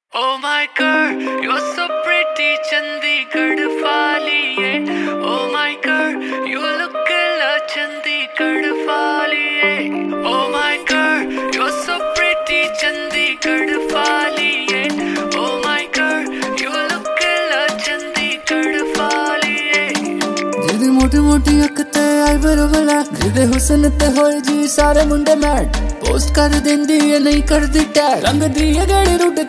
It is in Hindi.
Oh my girl, you're so pretty, Chandigarh वालिए. Oh my girl, you look like Chandigarh वालिए. Oh my girl, you're so pretty, Chandigarh वालिए. Oh my girl, you look like Chandigarh वालिए. जिदी मोटी मोटी अख ते आईब्रो ब्लैक, जिदे हुस्न ते होए जी सारे मुंडे मैट. पोस्ट कर देंदी है नहीं कर दी टैग, रंग दी है गड़ी रुट